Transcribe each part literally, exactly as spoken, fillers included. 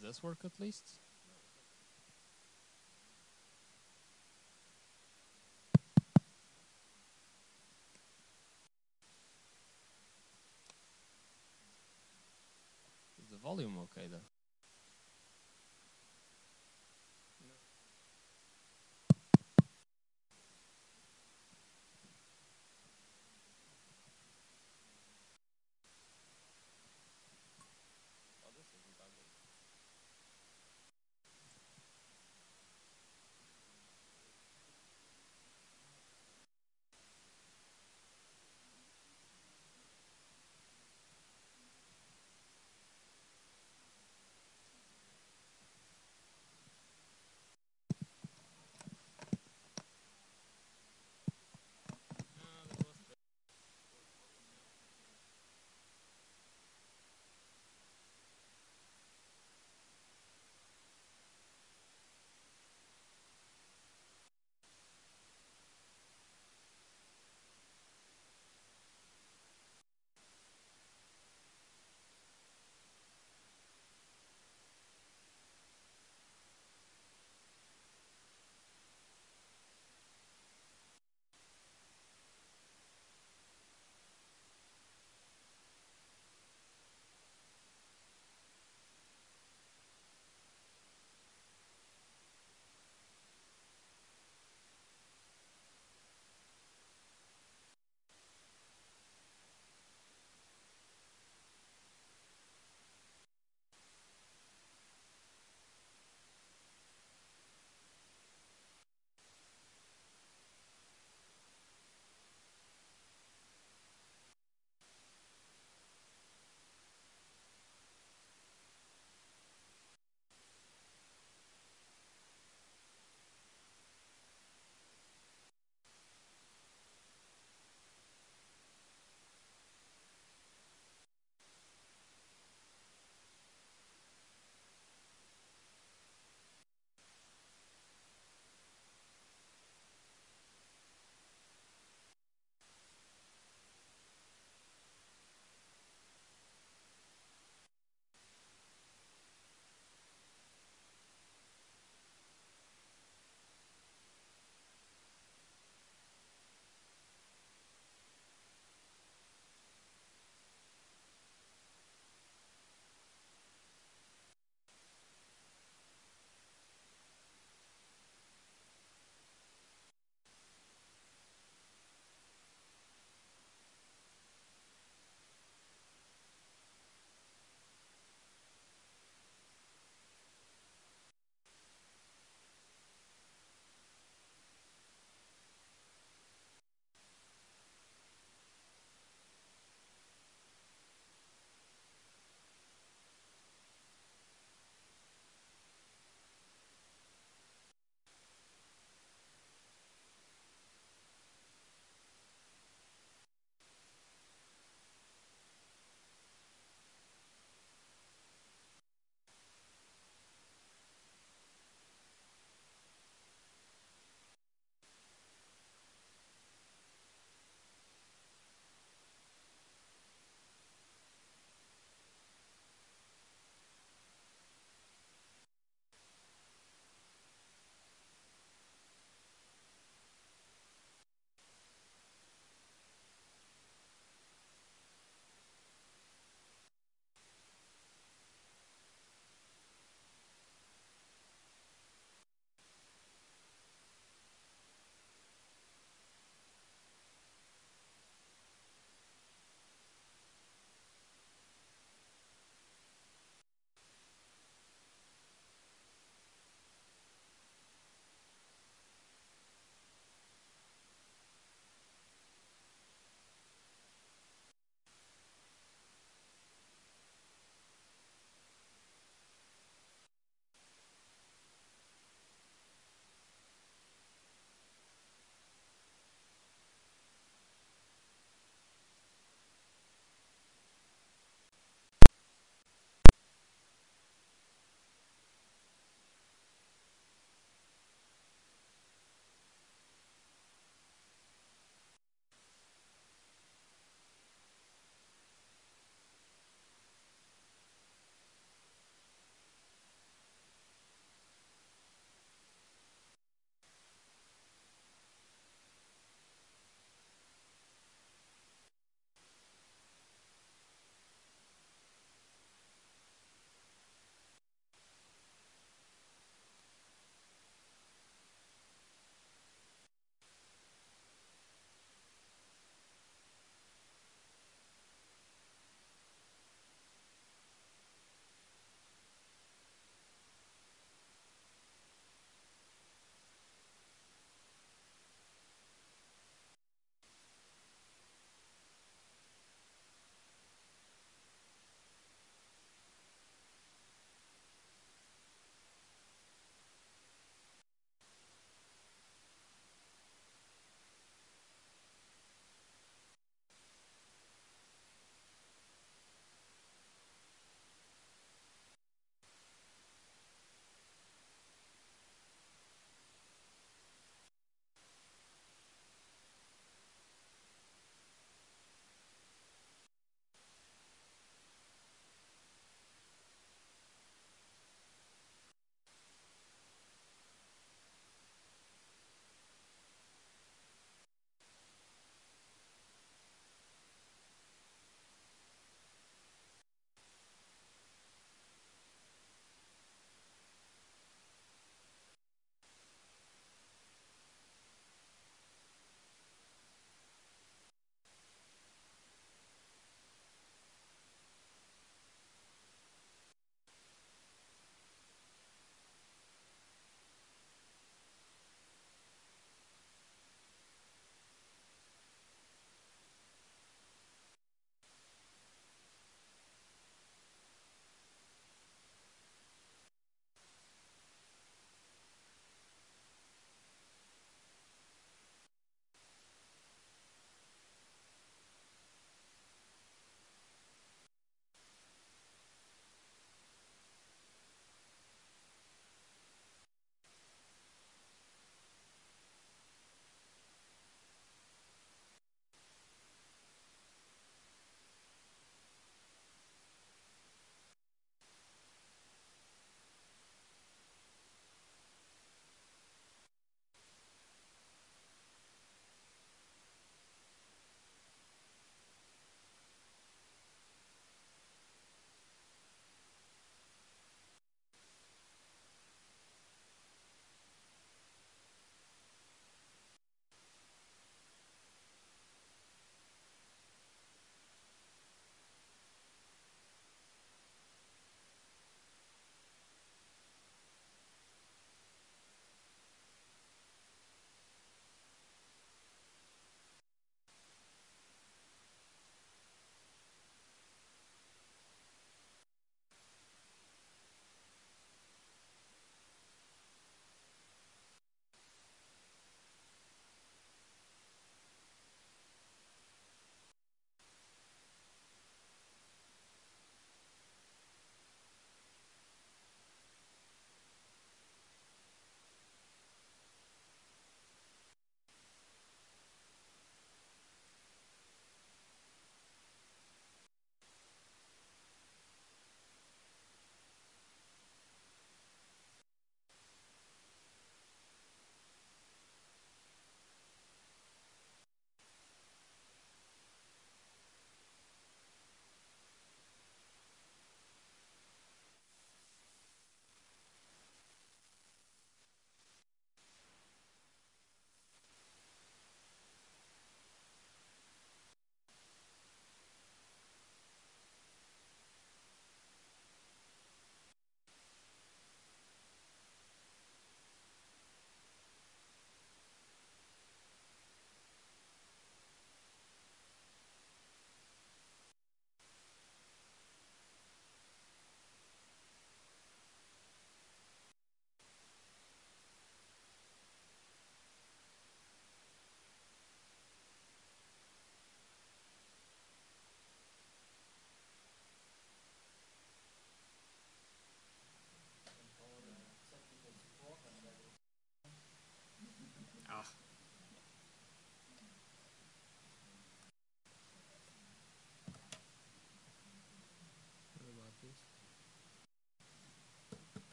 Does this work at least? Is the volume okay though? Oh, this isn't that good.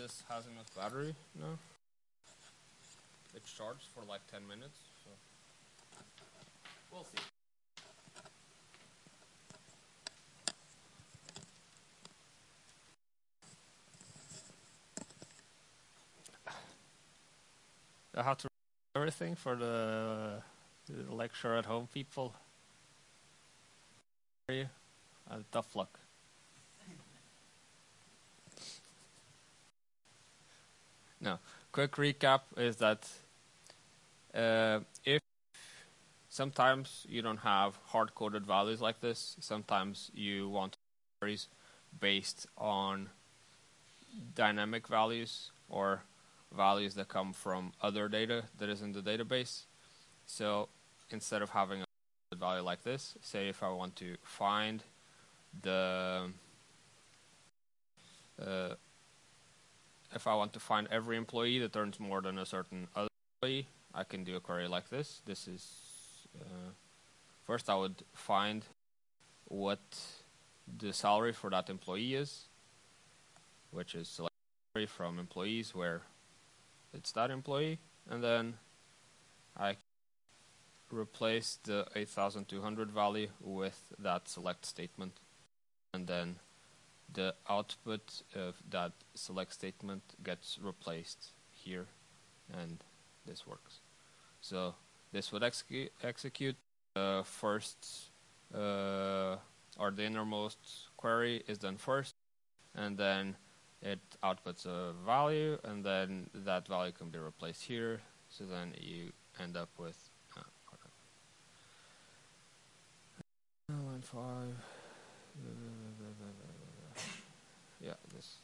this has enough battery now. It charged for like ten minutes, so we'll see. I have to everything for the, the lecture at home people. Uh, tough luck. No, quick recap is that uh, if sometimes you don't have hard-coded values like this, sometimes you want values based on dynamic values or values that come from other data that is in the database. So instead of having a value like this, say if I want to find the uh, if I want to find every employee that earns more than a certain other employee, I can do a query like this. This is uh, first I would find what the salary for that employee is, which is select from employees where it's that employee, and then I replace the eight thousand two hundred value with that select statement, and then the output of that select statement gets replaced here, and this works. So this would execute execute the first uh, or the innermost query is done first, and then it outputs a value, and then that value can be replaced here. So then you end up with uh, line five. Yeah, this.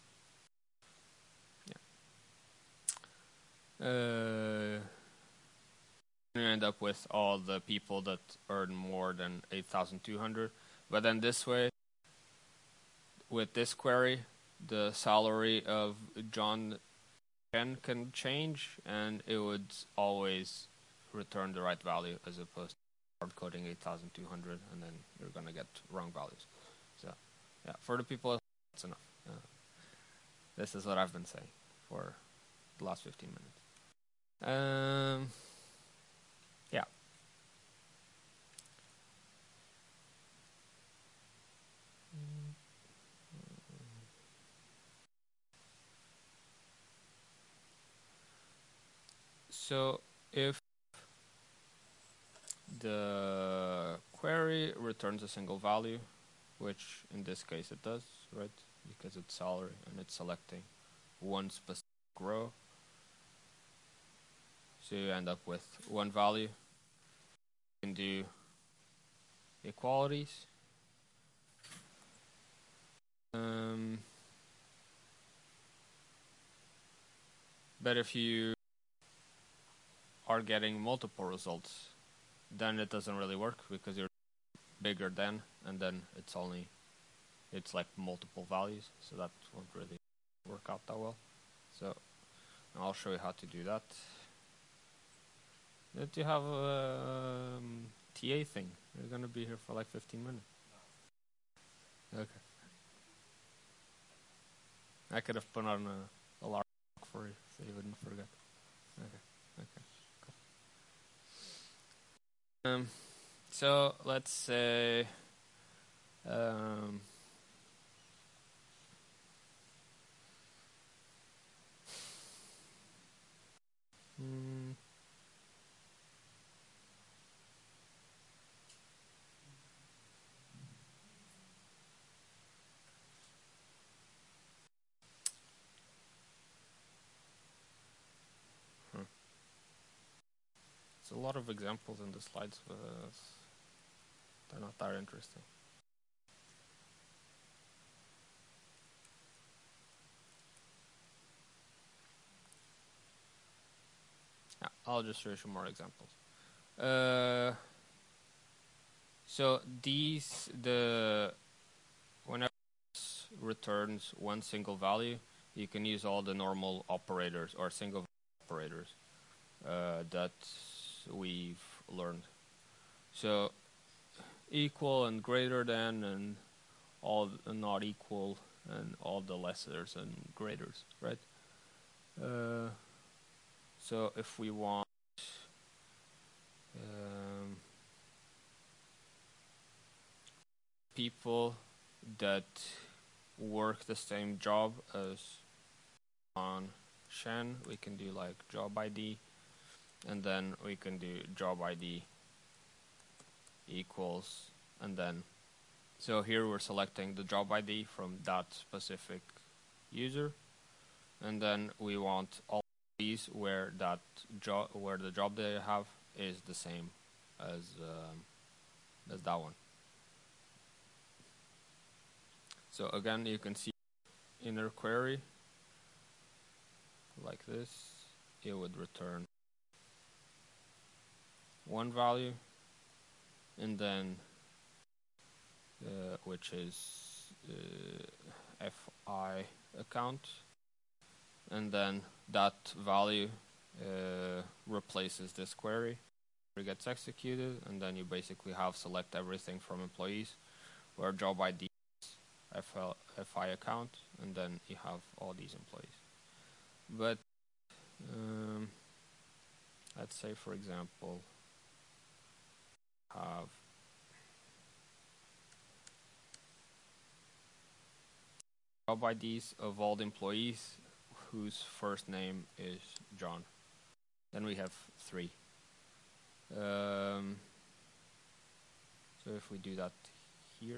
Yeah. Uh, you end up with all the people that earn more than eight thousand two hundred. But then this way, with this query, the salary of John Ken can change, and it would always return the right value as opposed to hard coding eight thousand two hundred, and then you're going to get wrong values. So, yeah, for the people, that's enough. Uh, this is what I've been saying for the last fifteen minutes. Um, yeah. So if the query returns a single value, which in this case it does, right? Because it's salary and it's selecting one specific row. So you end up with one value. You can do equalities. Um, but if you are getting multiple results, then it doesn't really work because you're bigger than, and then it's only, it's like multiple values, so that won't really work out that well. So I'll show you how to do that. Did you have a um, T A thing? You're gonna be here for like fifteen minutes. Okay. I could have put on a alarm for you so you wouldn't forget. Okay. Okay. Cool. Um. So let's say. Um. Hmm. There's a lot of examples in the slides, but uh, they're not that interesting. Yeah, I'll just show you some more examples. Uh, so these, the whenever it returns one single value, you can use all the normal operators or single operators uh, that we've learned. So equal and greater than, and all not equal, and all the lessers and graders, right? Uh, so if we want um, people that work the same job as on Shen, we can do like job I D, and then we can do job I D equals, and then so here we're selecting the job I D from that specific user, and then we want all these where that job where the job they have is the same as um, as that one. So again, you can see inner query like this. It would return one value, and then uh, which is uh, F I account, and then that value uh, replaces this query. It gets executed, and then you basically have select everything from employees, where job I D is F L, F I account, and then you have all these employees. But um, let's say, for example, have job I Ds of all the employees whose first name is John. Then we have three. Um, so if we do that here,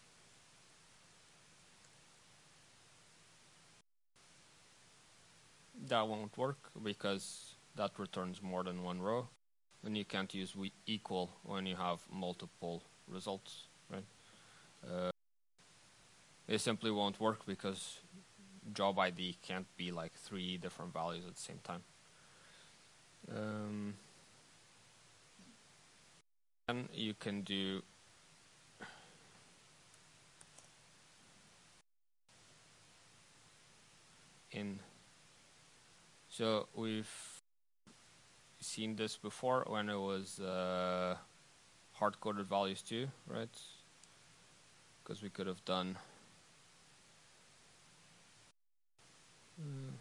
that won't work because that returns more than one row, and you can't use we equal when you have multiple results, right? Uh, it simply won't work because job I D can't be like three different values at the same time. Um, and you can do in. So we've seen this before when it was uh, hard-coded values too, right? Because we could have done uh,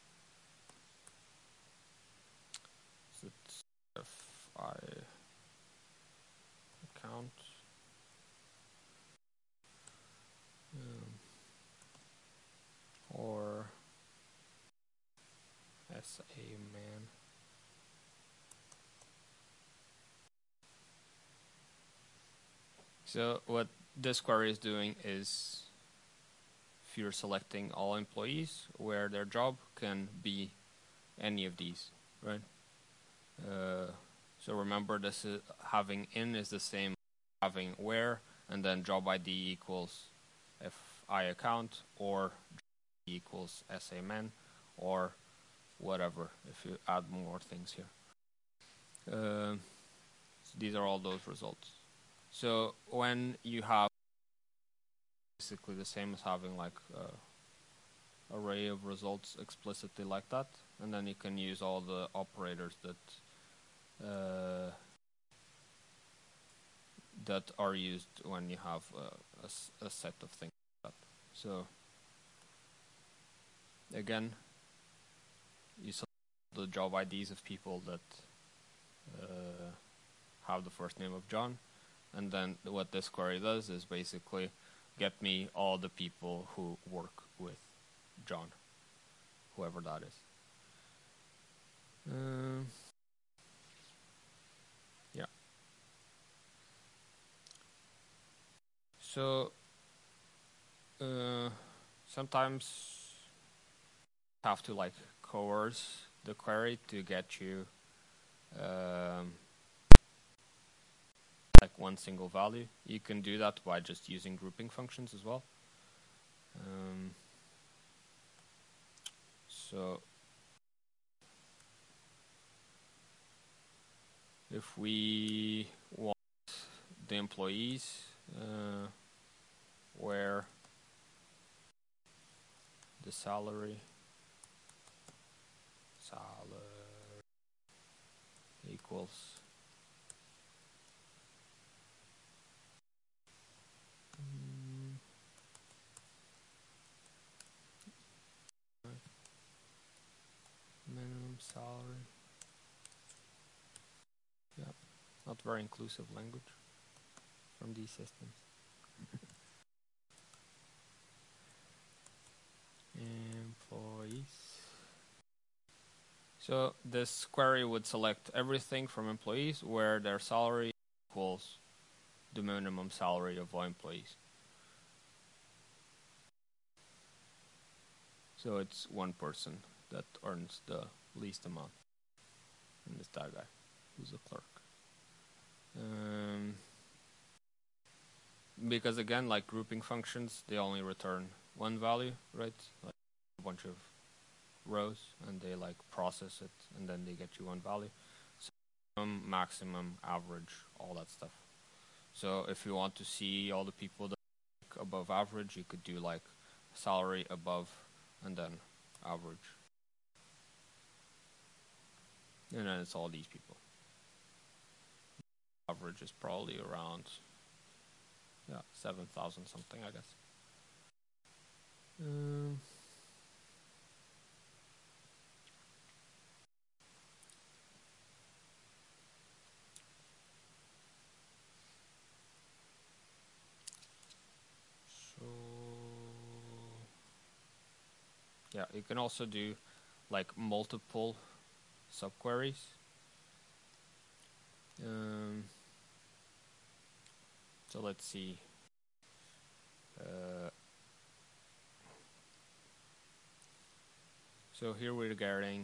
so it's F I account um, or S A man. So what this query is doing is if you're selecting all employees where their job can be any of these, right? Uh, so remember, this is having in is the same having where, and then job I D equals F I account, or equals S A man, or whatever if you add more things here. Uh, so these are all those results. So when you have basically the same as having like a array of results explicitly like that, and then you can use all the operators that uh, that are used when you have a, a, a set of things like that. So again, you select the job I Ds of people that uh, have the first name of John, and then what this query does is basically get me all the people who work with John, whoever that is. Um, yeah. So uh, sometimes you have to like coerce the query to get you um, like one single value. You can do that by just using grouping functions as well. Um, so if we want the employees uh, where the salary salary equals salary. Yeah, not very inclusive language from these systems. Employees. So this query would select everything from employees where their salary equals the minimum salary of all employees. So it's one person that earns the least amount, and it's that guy who's a clerk. Um, because again, like grouping functions, they only return one value, right? Like a bunch of rows, and they like process it, and then they get you one value. So minimum, maximum, average, all that stuff. So if you want to see all the people that are above average, you could do like salary above and then average. And then it's all these people. Average is probably around, yeah, seven thousand something, I guess. Um, so, yeah, you can also do like multiple subqueries. Um, so let's see. Uh, so here we're getting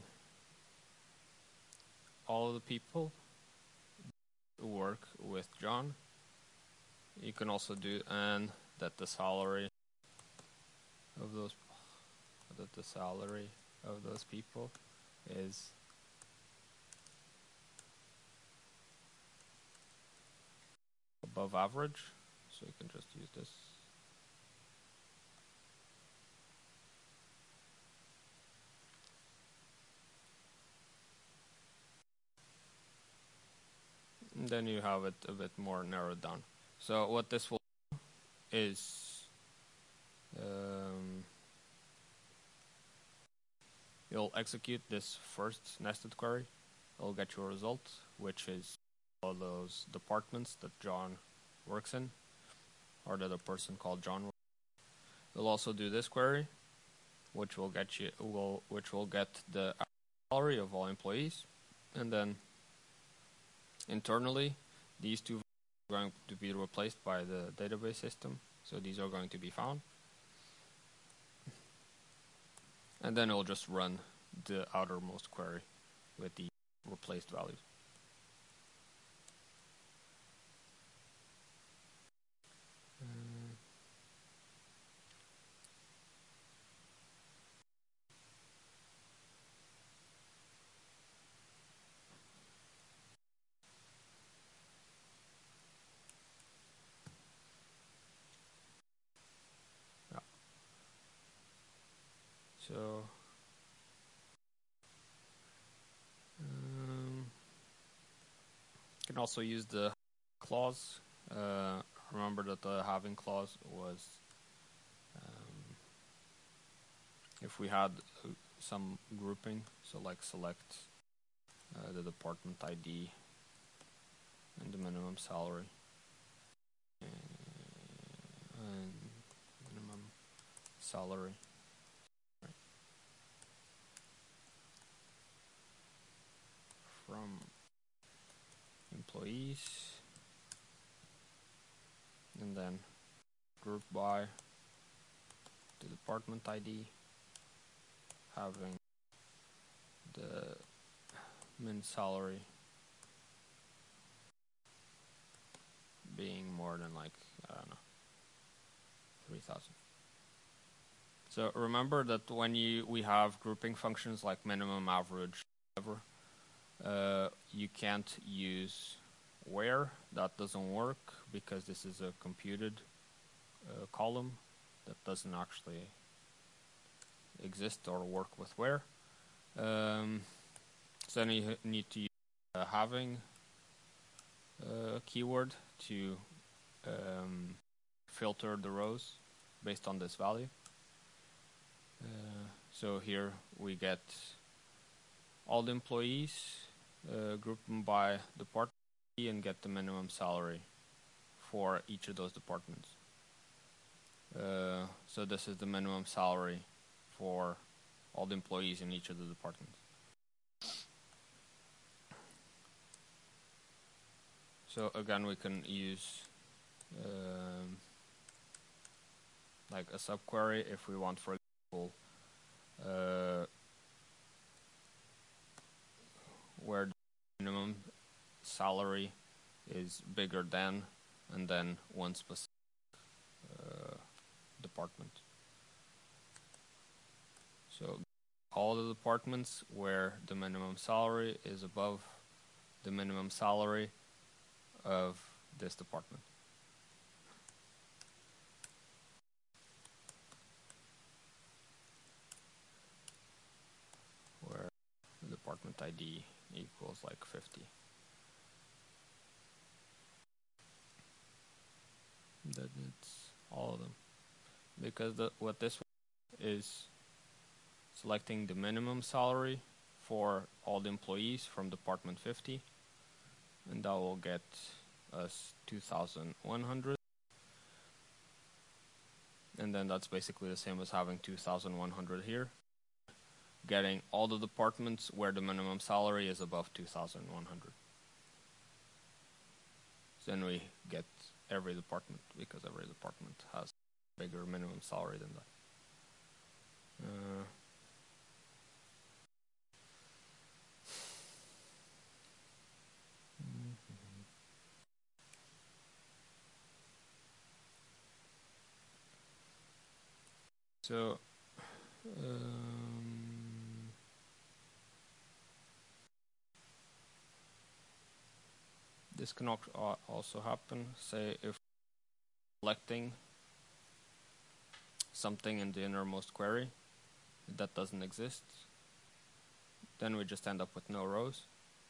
all of the people who work with John. You can also do and that the salary of those that the salary of those people is above average. So you can just use this. And then you have it a bit more narrowed down. So what this will do is um, you'll execute this first nested query. It'll get you a result, which is all those departments that John works in, or that a person called John works in. It'll also do this query, which will get you will which will get the salary of all employees, and then internally these two are going to be replaced by the database system. So these are going to be found, and then it'll just run the outermost query with the replaced values. Yeah. So um, you can also use the clause. Uh, remember that the having clause was um, if we had uh, some grouping, so like select uh, the department I D and the minimum salary and minimum salary. Right. From employees, and then group by the department I D, having the min salary being more than like, I don't know, three thousand. So remember that when you we have grouping functions like minimum, average, whatever, uh, you can't use where. That doesn't work because this is a computed uh, column that doesn't actually exist or work with where. Um, so then you need to use a having uh, keyword to um, filter the rows based on this value. Uh, so here we get all the employees, uh, group them by department, and get the minimum salary for each of those departments. Uh, so this is the minimum salary for all the employees in each of the departments. So again, we can use um, like a subquery if we want, for example, uh, where the minimum salary is bigger than, and then one specific uh, department. So all the departments where the minimum salary is above the minimum salary of this department. Where the department I D equals like fifty. That it's all of them. Because the, what this is selecting the minimum salary for all the employees from department fifty, and that will get us two thousand one hundred, and then that's basically the same as having two thousand one hundred here, getting all the departments where the minimum salary is above two thousand one hundred. So then we get every department, because every department has a bigger minimum salary than that. Uh, So, um, this can also happen, say, if selecting something in the innermost query that doesn't exist, then we just end up with no rows,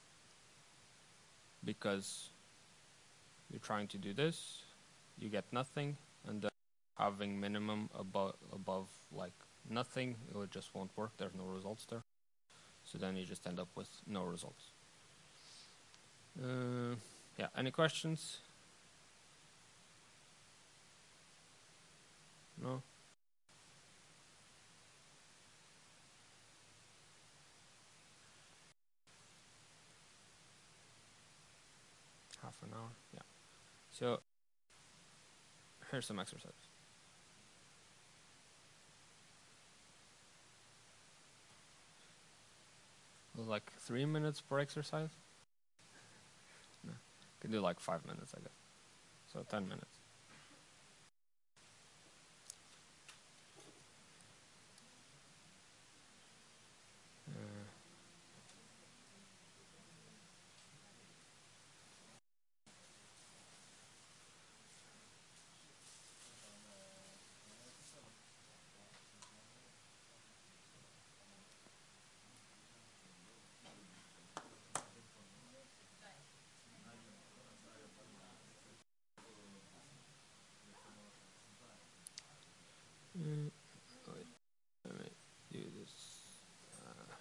because you're trying to do this, you get nothing, and then having minimum above above like nothing, it just won't work. There's no results there, so then you just end up with no results. Uh, yeah, any questions? No? Half an hour? Yeah. So here's some exercise. Like three minutes per exercise? No. Could do like five minutes, I guess. So ten minutes. Uh, mm, wait, let me do this. Uh,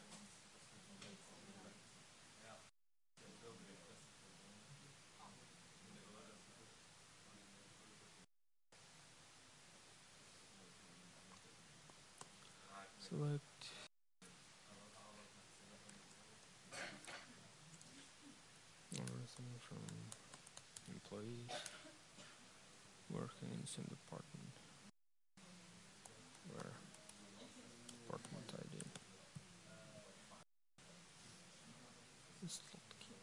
select everything from employees working in the same department where department I D is not key.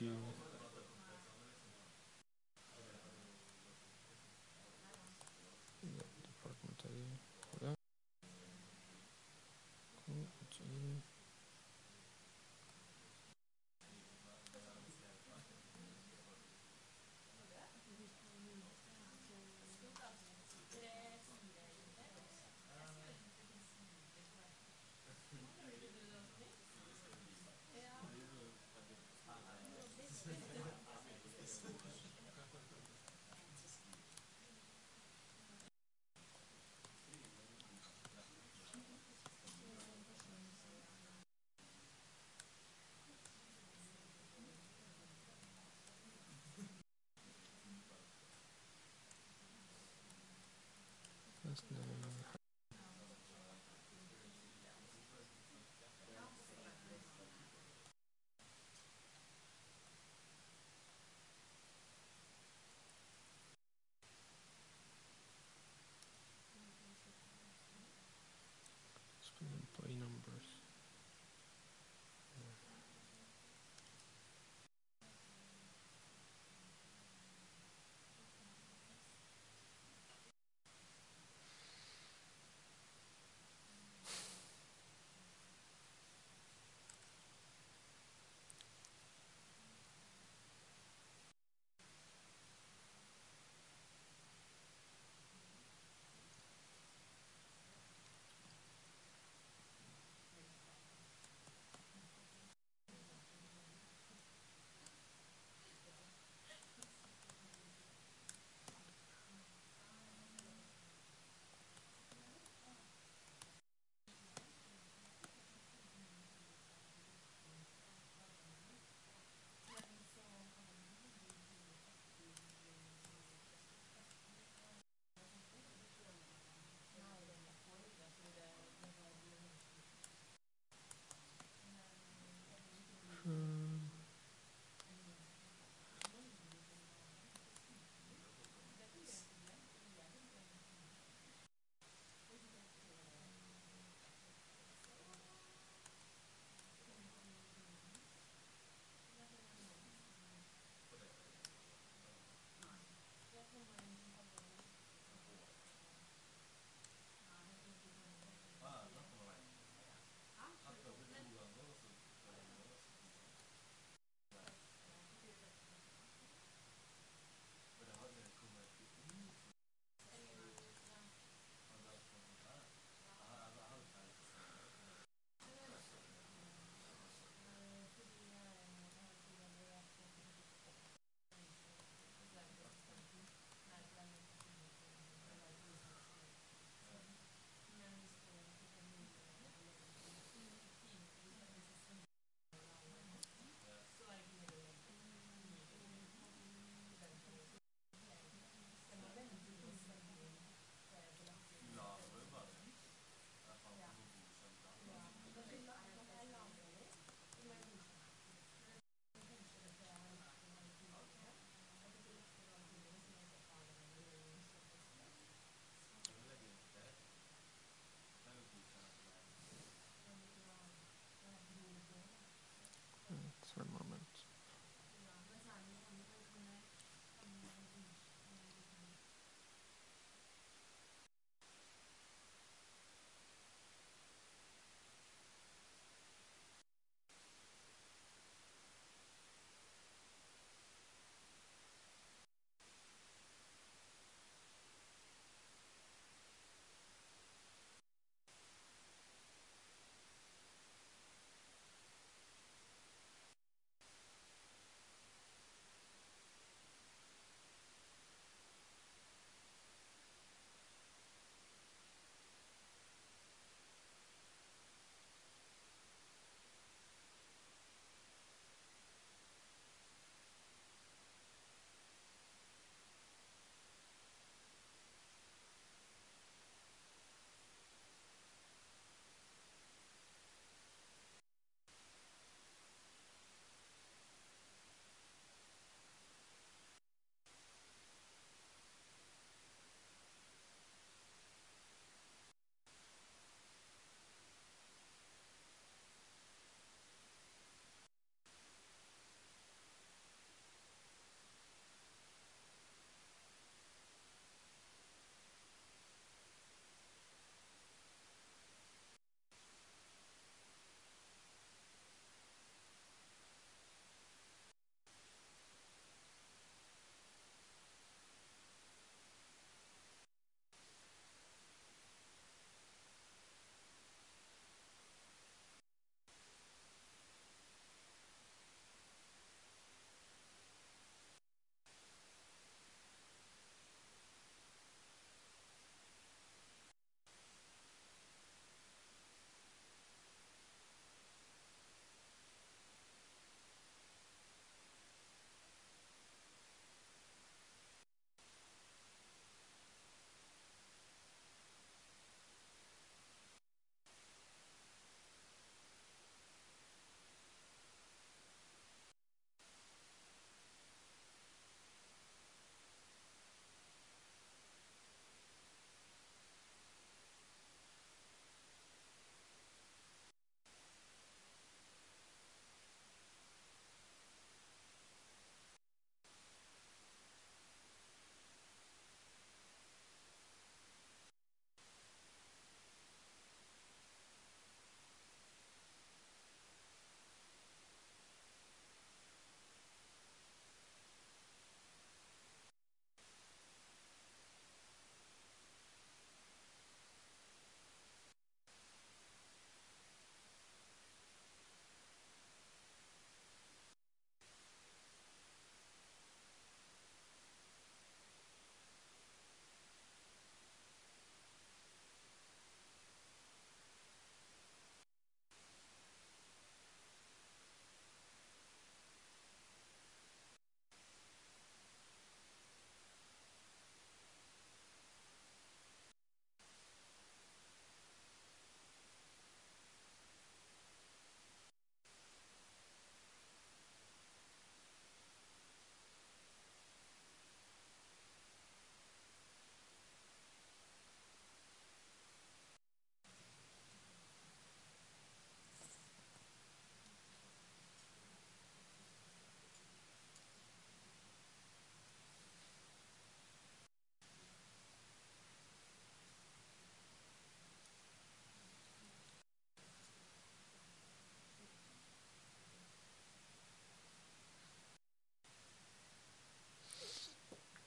do. Department I D. Yeah. Cool. It's easy. First name. Employee numbers.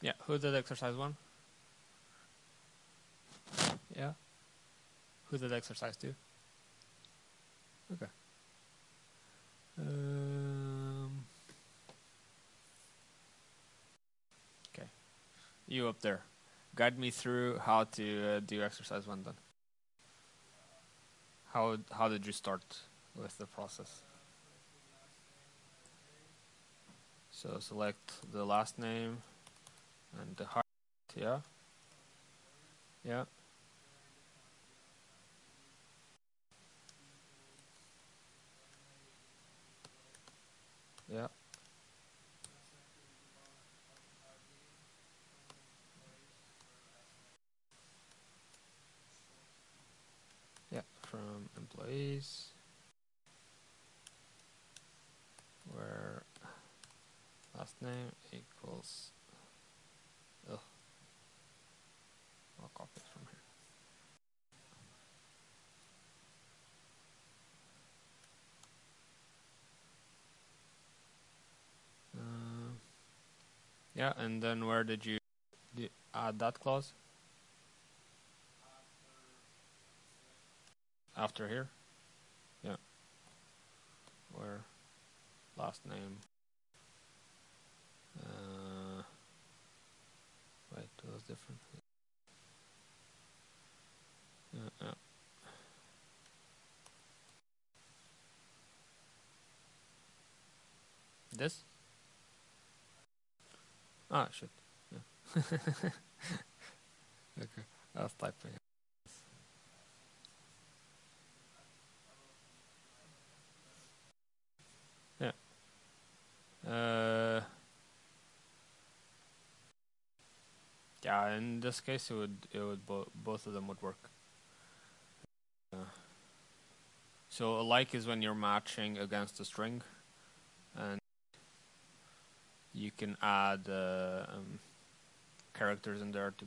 Yeah, who did exercise one? Yeah. Who did exercise two? Okay. Um, okay. You up there. Guide me through how to uh, do exercise one then. How how did you start with the process? So select the last name and the height, yeah? Yeah. Yeah. Yeah, from employees, where last name equals, ugh, I'll copy it from here. Uh, yeah, and then where did you d- add that clause? After here? Yeah. Where last name, uh, wait, it was different. Uh, yeah. This? Ah, shit. Yeah. Okay, I was typing. Yeah. Uh, yeah. In this case, it would it would bo both of them would work. Uh, so a like is when you're matching against a string, and you can add uh, um, characters in there to.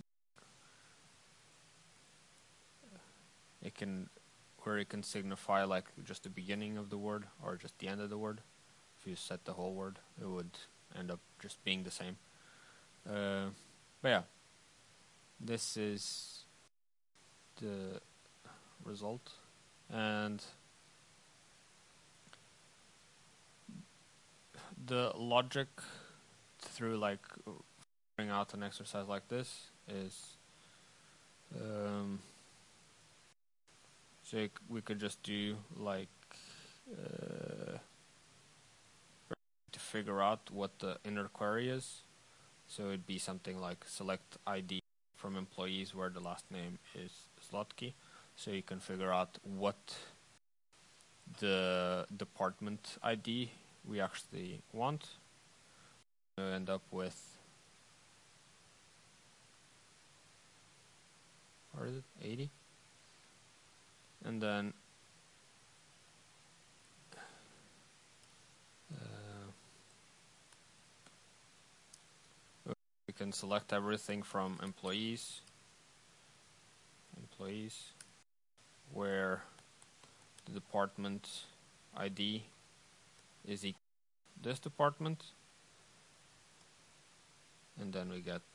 It can, where it can signify like just the beginning of the word or just the end of the word. If you set the whole word, it would end up just being the same. Uh, but yeah, this is the result, and the logic through like figuring out an exercise like this is um, so we could just do like uh, to figure out what the inner query is. So it'd be something like select I D from employees where the last name is Slotky. So you can figure out what the department I D we actually want. We end up with, what is it, eighty? And then uh, we can select everything from employees, employees, where the department I D is equal to this department, and then we get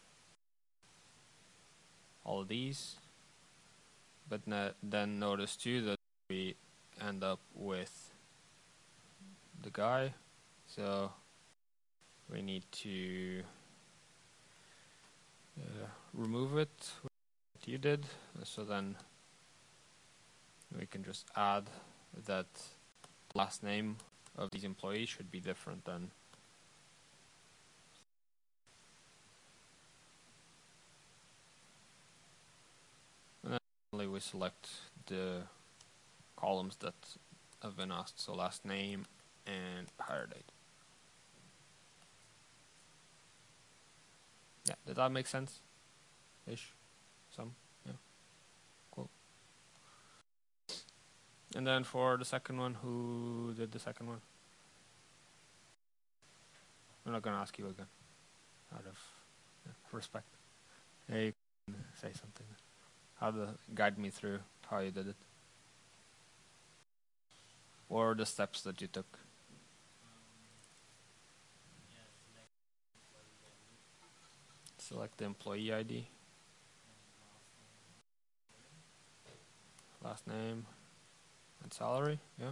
all of these. But then notice too that we end up with the guy, so we need to uh, remove it, what you did, so then we can just add that the last name of these employees should be different than and then finally we select the columns that have been asked, so last name and hire date. Yeah, did that make sense? Ish? Some? Yeah. Cool. And then for the second one, who did the second one? I'm not going to ask you again, out of yeah, respect. Yeah, you can say something. How to guide me through how you did it. Or the steps that you took. select the employee I D, last name, and salary, yeah,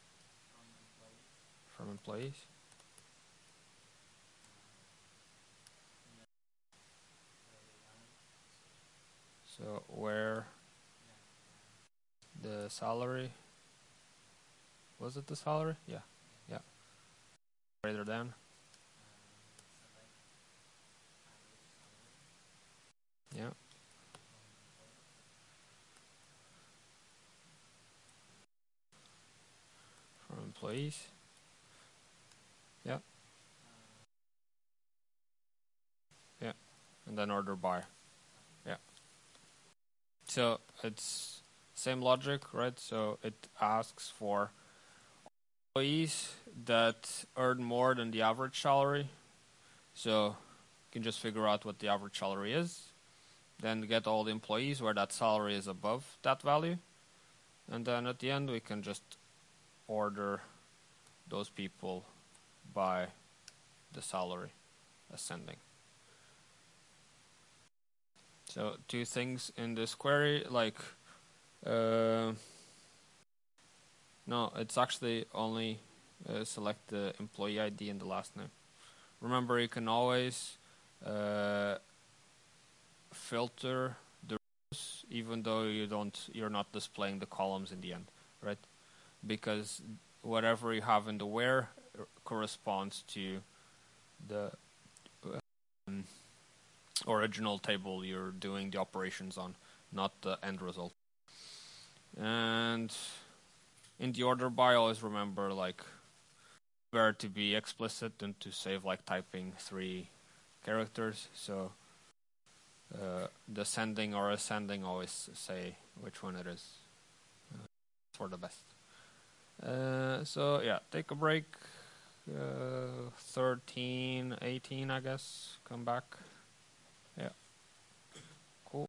from employees. So where the salary, was it the salary? Yeah, yeah. Greater than. Yeah. From employees. Yeah. Yeah. And then order by. Yeah. So it's same logic, right? So it asks for employees that earn more than the average salary. So you can just figure out what the average salary is. Then get all the employees where that salary is above that value. And then at the end we can just order those people by the salary ascending. So two things in this query, like, uh, no, it's actually only uh, select the employee I D and the last name. Remember, you can always uh, filter the rows even though you don't, you're not displaying the columns in the end, right? Because whatever you have in the where corresponds to the um, original table you're doing the operations on, not the end result. And in the order by, always remember like where to be explicit and to save like typing three characters. So uh, descending or ascending, always say which one it is uh, for the best. Uh, so yeah, take a break. Uh, thirteen, eighteen, I guess. Come back. Yeah. Cool.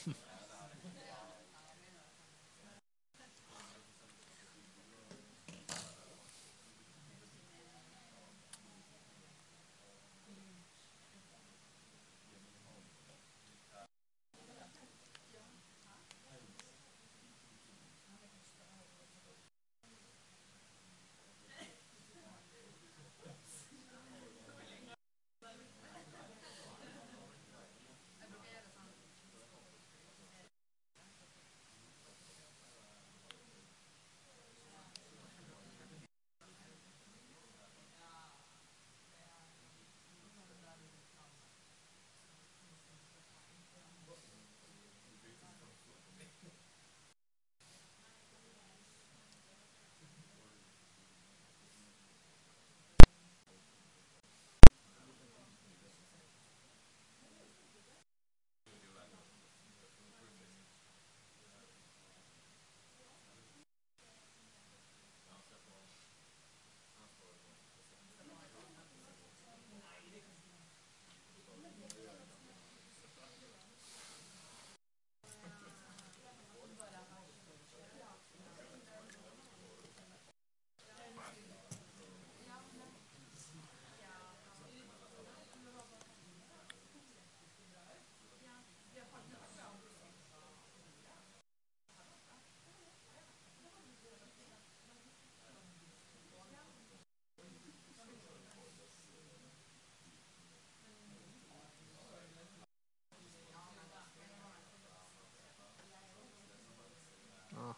Oh,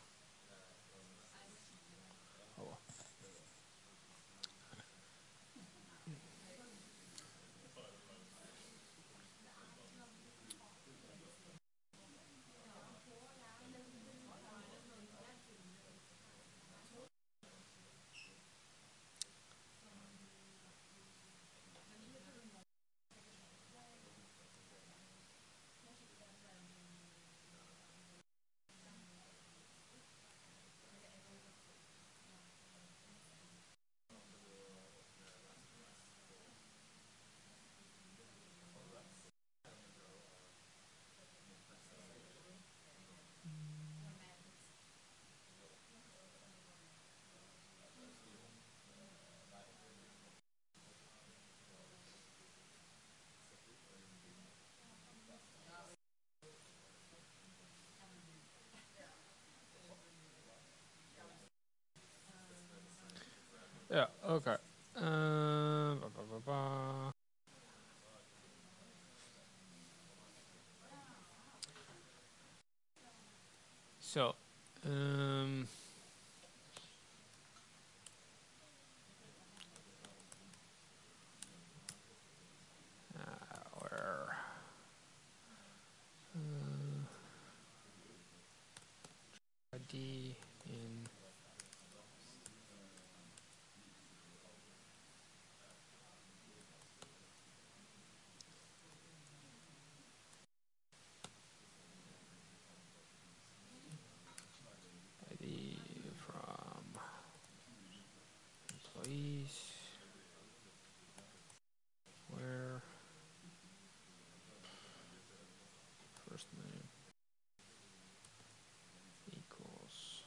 oh well. Yeah, okay. Um, ba, ba, ba, ba. So, um, uh, where uh, I D in I D from employees, where first name equals.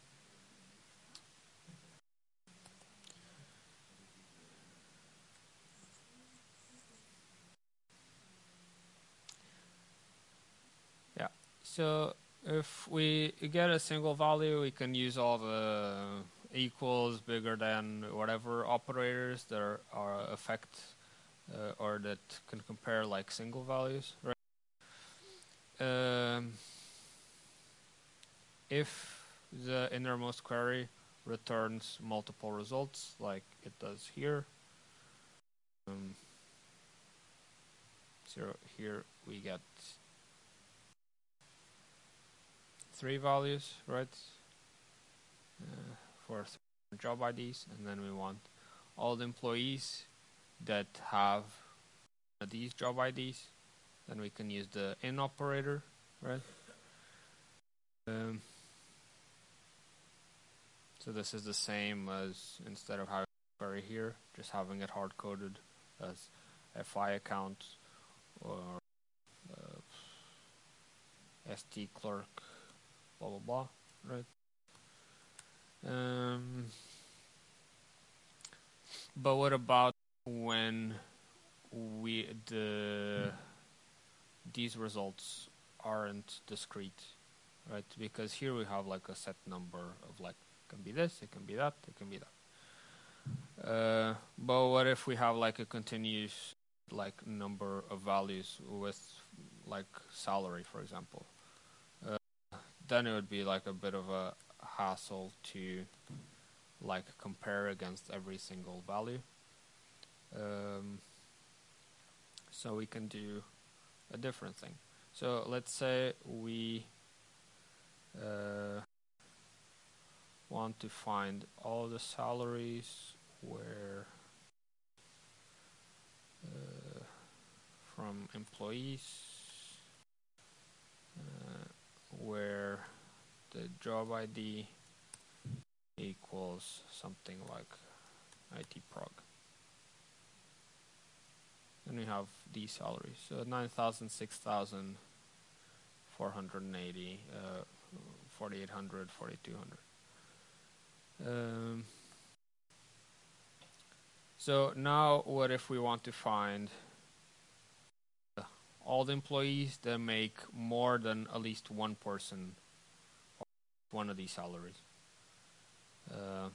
Yeah. So if we get a single value, we can use all the equals, bigger than, whatever operators that are, are affect uh, or that can compare like single values, right? Um, if the innermost query returns multiple results, like it does here, um, so here we get three values, right? Uh, for job I Ds, and then we want all the employees that have these job I Ds. Then we can use the in operator, right? Um, so this is the same as, instead of having a query here, just having it hard coded as F I account or uh, st clerk, blah blah blah, right? Um, but what about when we the these results aren't discrete, right? Because here we have like a set number of like, it can be this, it can be that, it can be that. Uh, but what if we have like a continuous like number of values with like salary, for example? Uh, then it would be like a bit of a hassle to like compare against every single value. Um, so we can do a different thing. So let's say we uh, want to find all the salaries where uh, from employees uh, where the job I D equals something like I T Prog. And we have these salaries. So nine thousand, six thousand, four hundred eighty, uh, forty-eight hundred, forty-two hundred. Um, so now what if we want to find all the employees that make more than at least one person one of these salaries? Uh,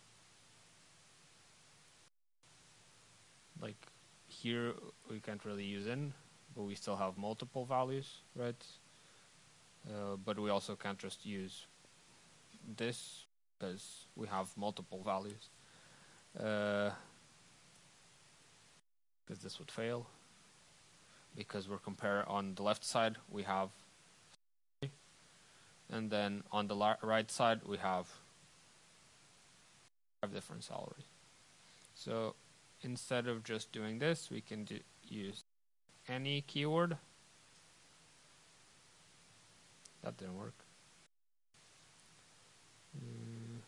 like here we can't really use in, but we still have multiple values, right? Uh, but we also can't just use this because we have multiple values. Uh, because this would fail. Because we're comparing on the left side we have, and then on the right side we have five different salaries. So instead of just doing this, we can do, use any keyword. That didn't work. Mm.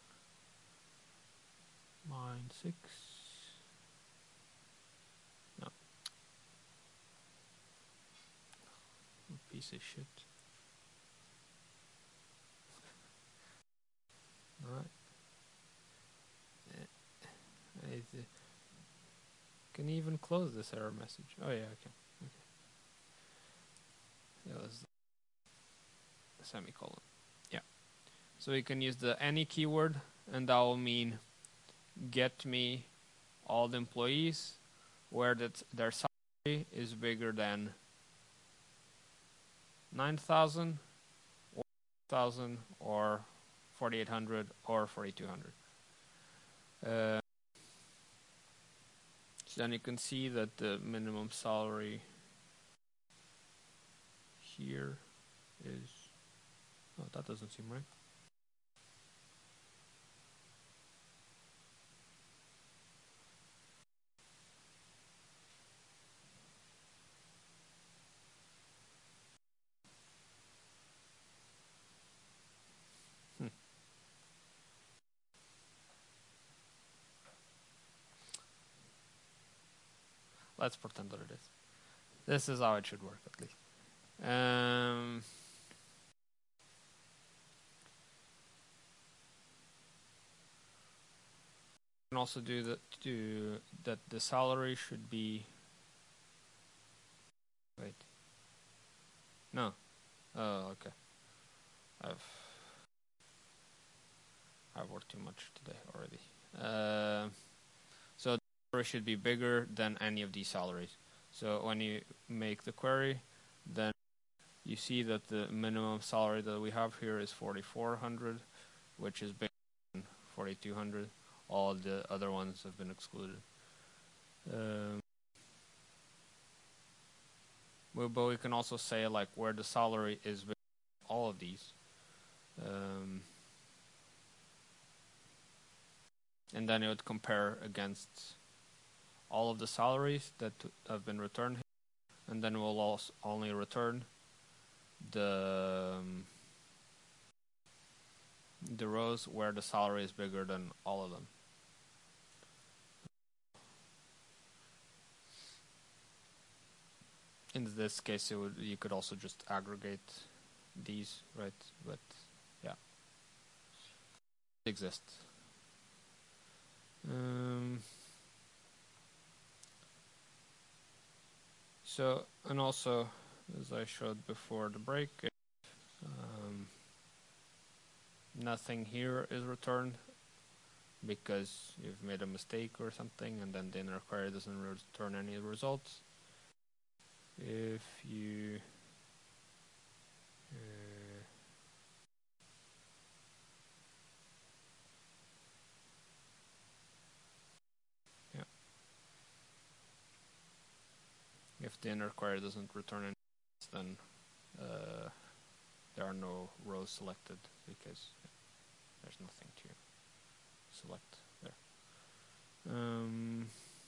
Line six. No. Piece of shit. Alright. Uh, can you even close this error message? Oh yeah, I can. Okay. That was the semicolon. Yeah. So we can use the any keyword, and that will mean get me all the employees where that their salary is bigger than nine thousand or one thousand or forty-eight hundred or forty-two hundred. Uh, so then you can see that the minimum salary here is, oh, that doesn't seem right. Hmm. Let's pretend that it is. This is how it should work, at least. Um, can also do that. Do that. The salary should be. Wait. No. Oh, okay. I've I've worked too much today already. Uh, so the salary should be bigger than any of these salaries. So when you make the query, then you see that the minimum salary that we have here is forty-four hundred, which is bigger than forty-two hundred. All the other ones have been excluded. Um, but we can also say like where the salary is bigger than all of these. Um, and then it would compare against all of the salaries that have been returned here, and then we'll also only return the um, the rows where the salary is bigger than all of them. In this case, it would, you could also just aggregate these, right? But yeah, it exists. Um, so, and also, as I showed before the break, um, nothing here is returned because you've made a mistake or something, and then the inner query doesn't return any results. If you uh, yeah, if the inner query doesn't return any, then uh, there are no rows selected because there's nothing to select there. Um,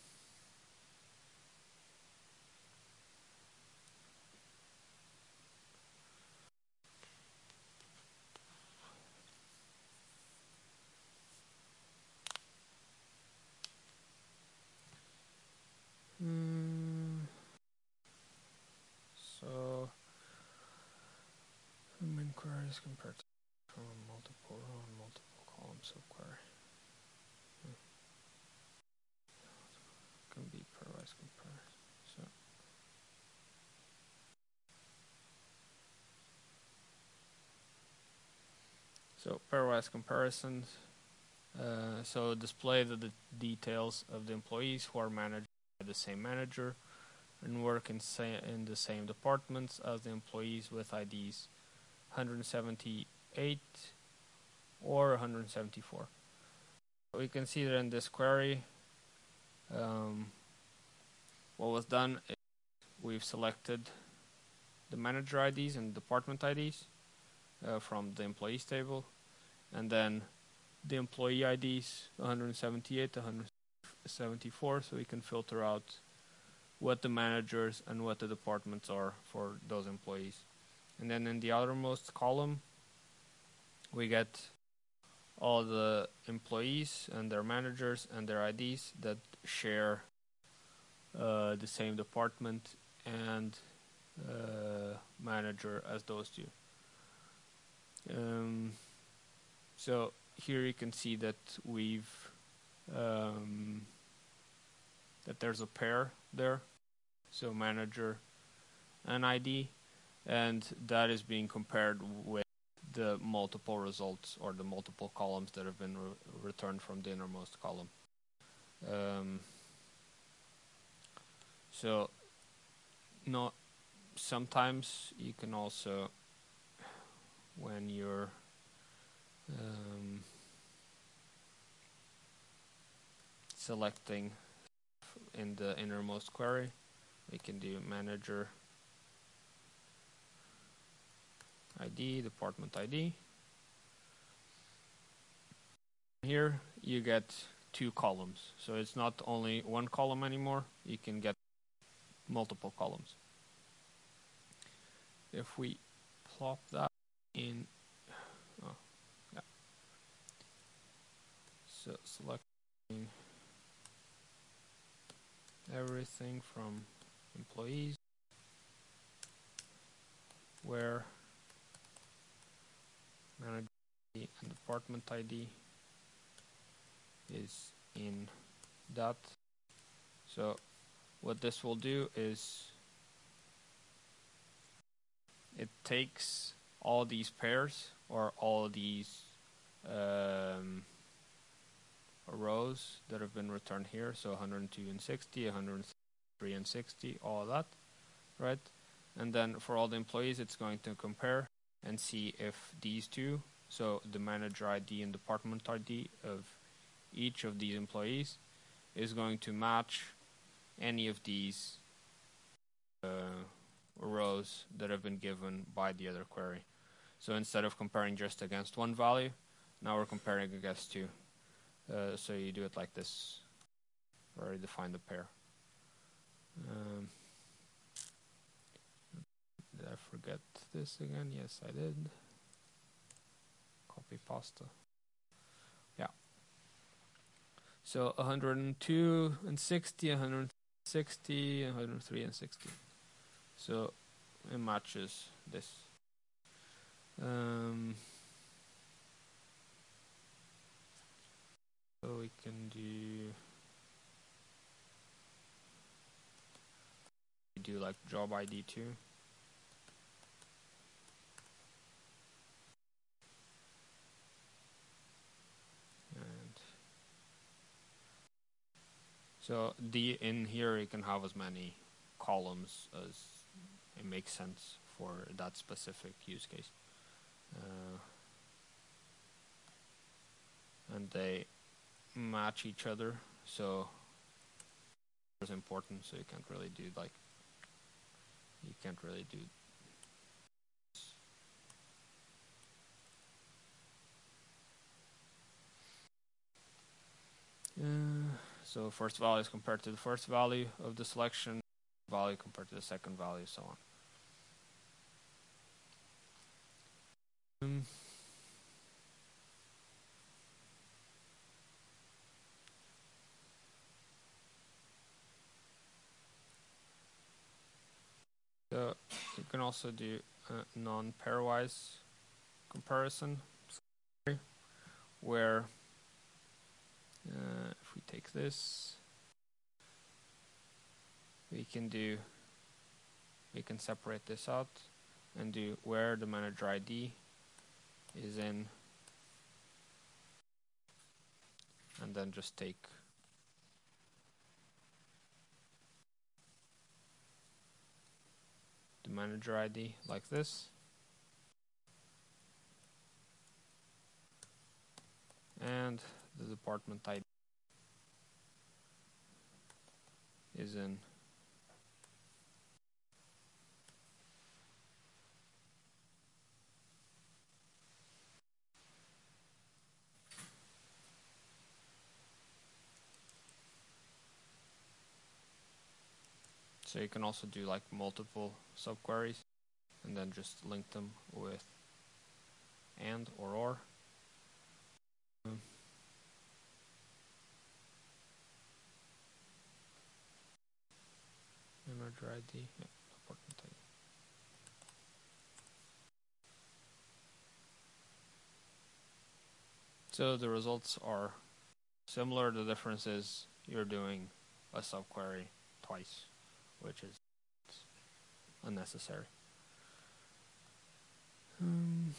mm, so, main queries compared to from multiple row and multiple columns of query. Yeah. Can be pairwise comparison. So. So pairwise comparisons. Uh, so display the, the details of the employees who are managed by the same manager and work in, sa in the same departments as the employees with I Ds one hundred seventy-eight or one hundred seventy-four. We can see that in this query, um, what was done is we've selected the manager I Ds and department I Ds uh, from the employees table, and then the employee I Ds one hundred seventy-eight, one hundred seventy-four, so we can filter out what the managers and what the departments are for those employees. And then in the outermost column, we get all the employees and their managers and their I Ds that share uh, the same department and uh, manager as those two. Um, so here you can see that we've um, that there's a pair there, so manager and I D, and that is being compared with the multiple results or the multiple columns that have been re returned from the innermost column. Um, so no, sometimes you can also, when you're um, selecting in the innermost query, we can do manager I D, department I D. Here you get two columns, so it's not only one column anymore, you can get multiple columns. If we plop that in, oh, yeah. So selecting everything from employees, where manager I D and department I D is in that. So what this will do is it takes all these pairs or all these um, rows that have been returned here, so one hundred two and sixty, one hundred three and sixty, all of that, right? And then for all the employees, it's going to compare and see if these two, so the manager I D and department I D of each of these employees, is going to match any of these uh, rows that have been given by the other query. So instead of comparing just against one value, now we're comparing against two. Uh, so you do it like this, already define the pair. Um, did I forget this again? Yes, I did. Copy pasta. Yeah. So one hundred two and sixty, one hundred sixty, one hundred three and sixty. So it matches this. Um, so we can do we do like job I D too. And so the in here you can have as many columns as it makes sense for that specific use case. Uh, and they match each other, so it's important, so you can't really do like you can't really do uh, so first value is compared to the first value of the selection, value compared to the second value, so on. Um, so you can also do a non-pairwise comparison, where uh, if we take this, we can do we can separate this out and do where the manager I D is in, and then just take the manager I D like this, and the department I D is in so you can also do like multiple subqueries and then just link them with and or or. Um, manager I D, yeah, department I D. So the results are similar. The difference is you're doing a subquery twice, which is unnecessary. Um,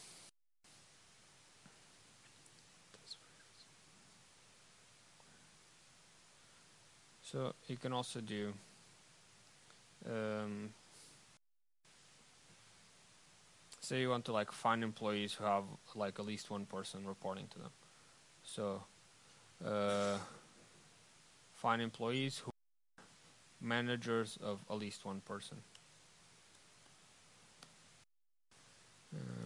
so you can also do um, say you want to like find employees who have like at least one person reporting to them. So uh, find employees who are managers of at least one person. Uh,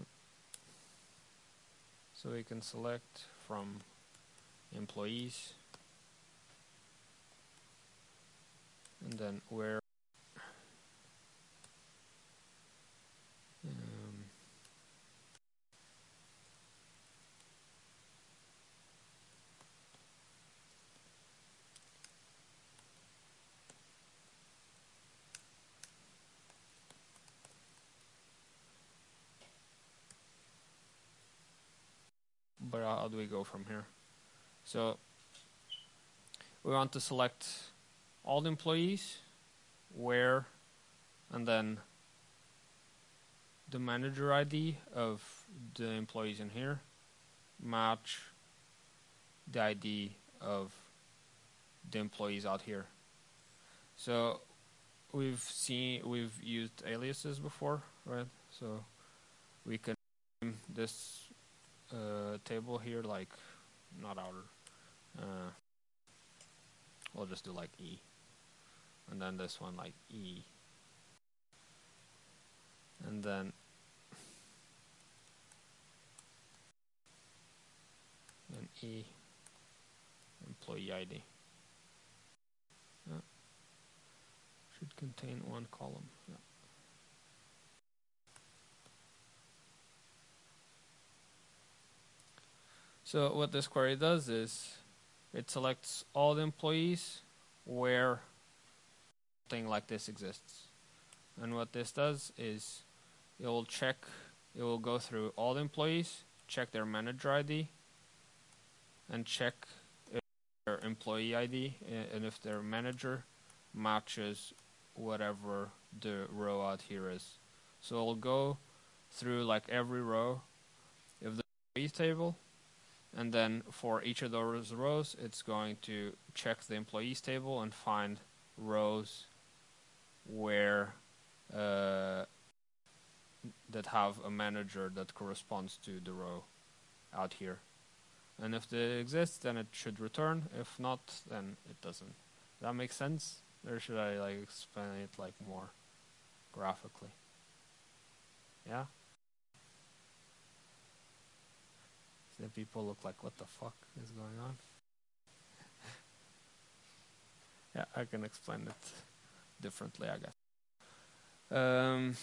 so we can select from employees and then where um, but how do we go from here? So we want to select all the employees, where, and then the manager I D of the employees in here match the I D of the employees out here. So we've seen we've used aliases before, right? So we can name this uh, table here like not outer. Uh, we'll just do like E, and then this one like E, and then an E employee I D. Yeah. Should contain one column. Yeah. So what this query does is it selects all the employees where something like this exists. And what this does is it will check it will go through all the employees, check their manager I D, and check if their employee I D, and if their manager matches whatever the row out here is. So it'll go through like every row of the employees table, and then for each of those rows, it's going to check the employees table and find rows where uh, that have a manager that corresponds to the row out here. And if it exists, then it should return. If not, then it doesn't. Does that make sense? Or should I like explain it like more graphically? Yeah? The people look like, what the fuck is going on? Yeah, I can explain it differently, I guess. Um,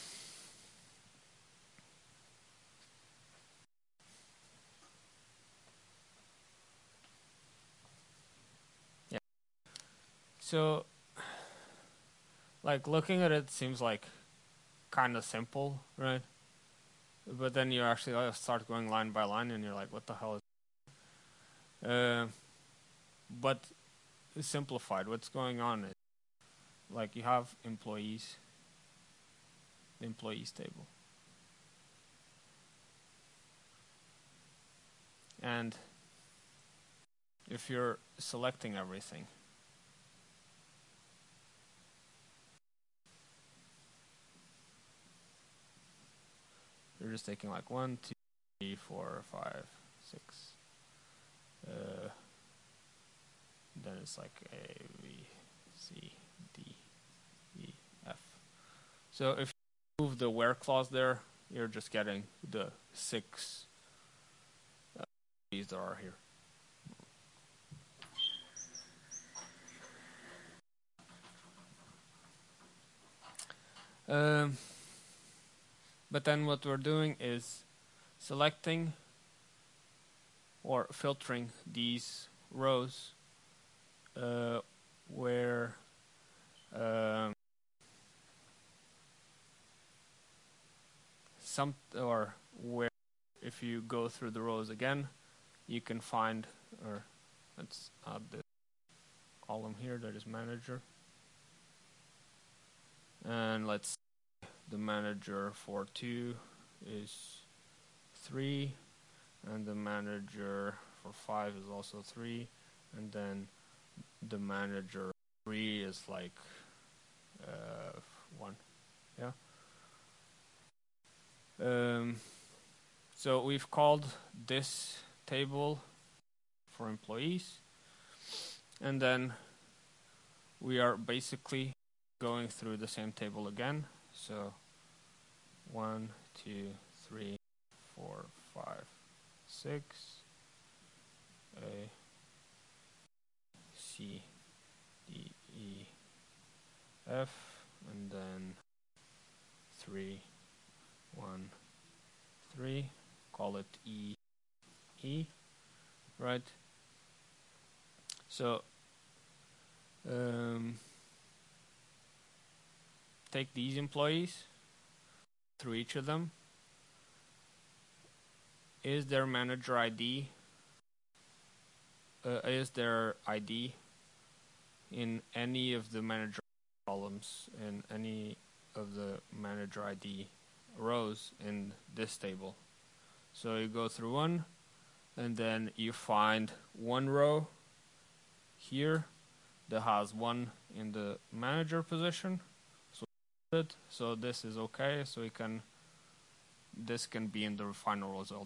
yeah. So, like, looking at it seems like kind of simple, right? But then you actually start going line by line, and you're like, what the hell is it? Uh, but simplified, what's going on is, like, you have employees, the employees table. And if you're selecting everything, you're just taking like one, two, three, four, five, six. Uh, then it's like A, B, C, D, E, F. So if you move the where clause there, you're just getting the six uh, keys there are here. Um, but then what we're doing is selecting or filtering these rows uh, where um, some or where if you go through the rows again, you can find, or let's add the column here that is manager, and let's the manager for two is three, and the manager for five is also three, and then the manager three is like uh, one. Yeah. Um, so we've called this table for employees, and then we are basically going through the same table again. So one, two, three, four, five, six, A, C, D, E, F, and then three, one, three. Call it E, E, right? So um, take these employees through each of them. Is their manager I D? Uh, is their I D in any of the manager columns in any of the manager I D rows in this table? So you go through one, and then you find one row here that has one in the manager position. So so this is okay. So we can this can be in the final result.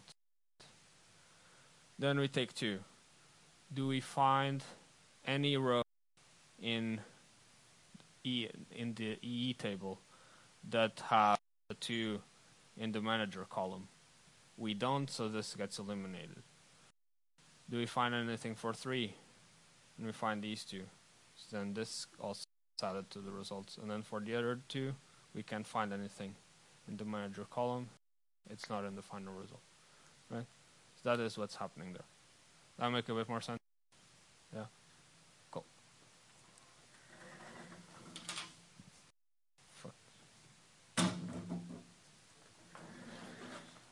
Then we take two. Do we find any row in E in the E E table that have the two in the manager column? We don't, so this gets eliminated. Do we find anything for three? And we find these two. So then this also is added to the results. And then for the other two, we can't find anything in the manager column. It's not in the final result, right? So that is what's happening there. That make a bit more sense? Yeah. Cool. Fuck.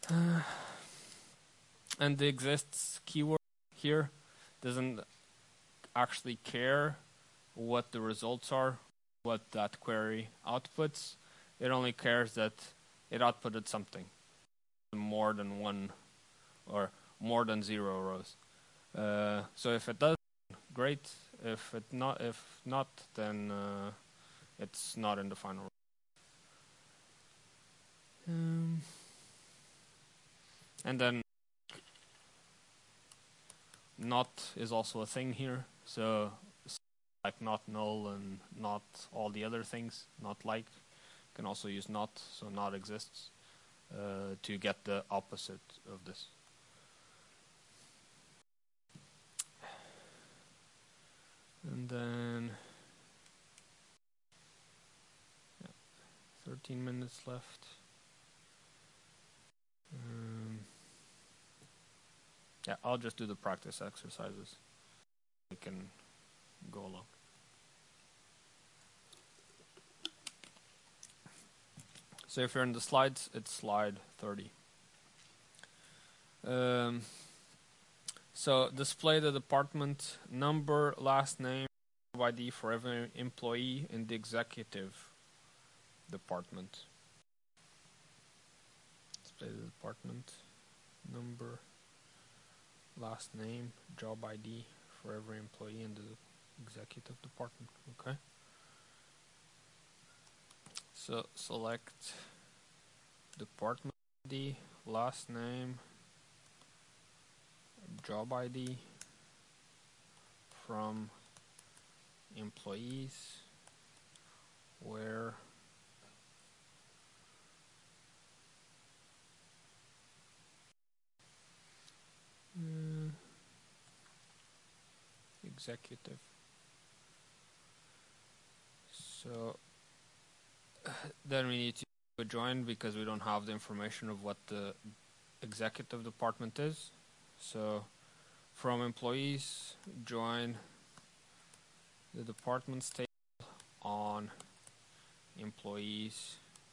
Uh, and the exists keyword here doesn't actually care what the results are, what that query outputs. It only cares that it outputted something, more than one or more than zero rows. Uh, so if it does, great. If it not, if not, then uh, it's not in the final. Um, and then not is also a thing here. So like not null and not all the other things, not like. You can also use not, so not exists, uh, to get the opposite of this. And then yeah, thirteen minutes left. Um, yeah, I'll just do the practice exercises. We can go along. So if you're in the slides, it's slide thirty. Um, so display the department number, last name, I D for every employee in the executive department. Display the department number, last name, job I D for every employee in the executive department. Okay. So select department I D, last name, job I D from employees where uh, executive. So then we need to join because we don't have the information of what the executive department is. So from employees, join the departments table on employees.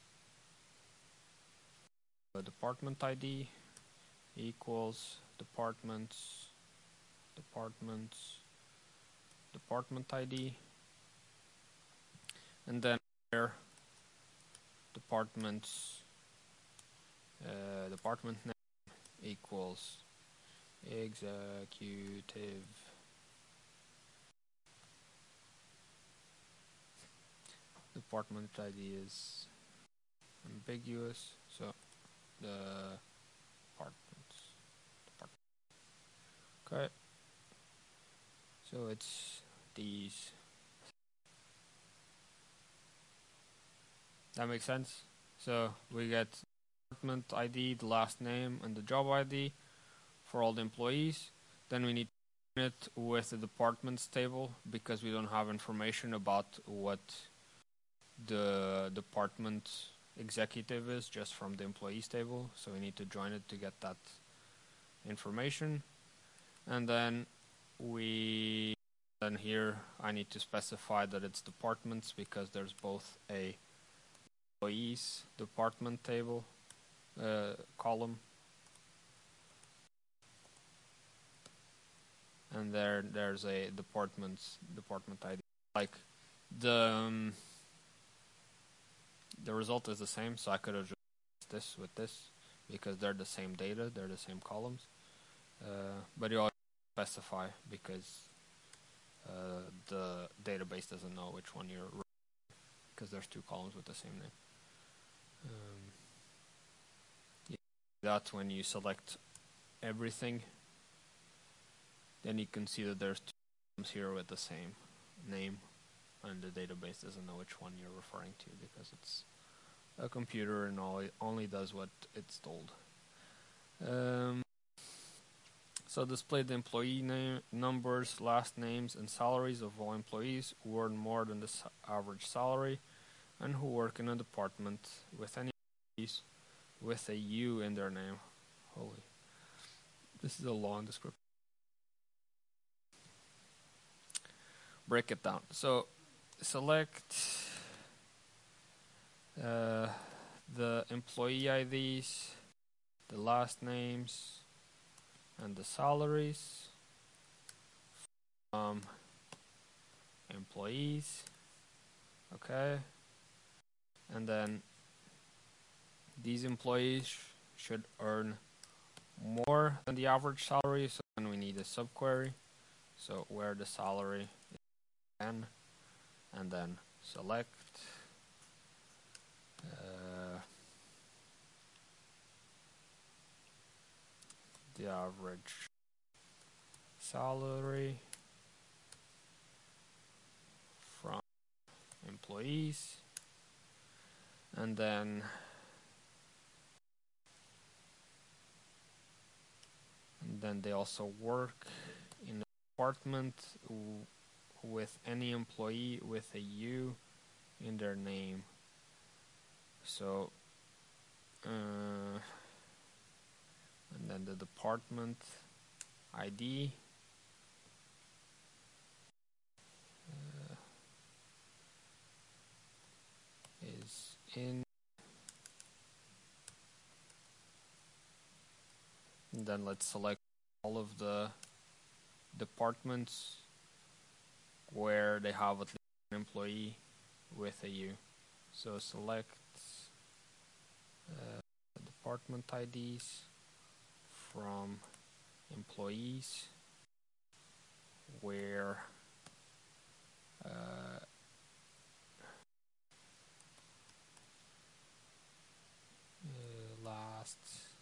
The department I D equals departments, departments, department I D, and then here departments, uh, department name equals executive. Department I D is ambiguous, so the departments. Department. Okay. So it's these. That makes sense. So we get department I D, the last name, and the job I D for all the employees. Then we need to join it with the departments table because we don't have information about what the department executive is just from the employees table. So we need to join it to get that information. And then we then here I need to specify that it's departments because there's both a employees department table uh, column, and there there's a departments department I D. Like the um, the result is the same, so I could have just this with this because they're the same data, they're the same columns. Uh, but you always specify because uh, the database doesn't know which one you're because there's two columns with the same name. Um, yeah, that's when you select everything, then you can see that there's two columns here with the same name, and the database doesn't know which one you're referring to because it's a computer and all it only does what it's told. Um, so display the employee name, numbers, last names, and salaries of all employees who earn more than the average salary and who work in a department with any employees with a U in their name. Holy. This is a long description. Break it down. So select uh, the employee I Ds the last names and the salaries from employees. Okay, and then these employees sh should earn more than the average salary, so then we need a subquery. So where the salary is n, and then select uh, the average salary from employees, and then and then they also work in a department with any employee with a U in their name. So uh, and then the department I D uh, is in, and then let's select all of the departments where they have at least an employee with a U. So select uh, department I Ds from employees where uh, uh, last